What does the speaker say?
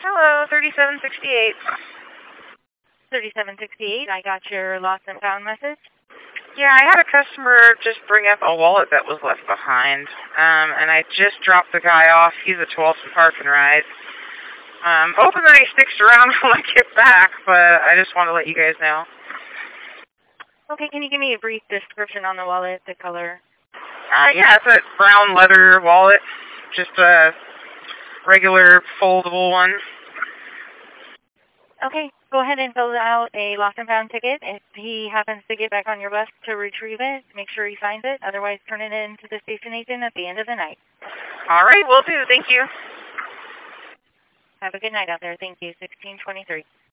Hello, 3768. 3768, I got your lost and found message. Yeah, I had a customer just bring up a wallet that was left behind, and I just dropped the guy off. He's a 12th Park and Ride. Hoping that he sticks around when I get back, but I just want to let you guys know. Okay, can you give me a brief description on the wallet, the color? Yeah, it's a brown leather wallet, just a regular foldable one. Okay, go ahead and fill out a lost and found ticket. If he happens to get back on your bus to retrieve it, make sure he finds it. Otherwise, turn it in to the station agent at the end of the night. All right, will do. Thank you. Have a good night out there. Thank you. 1623.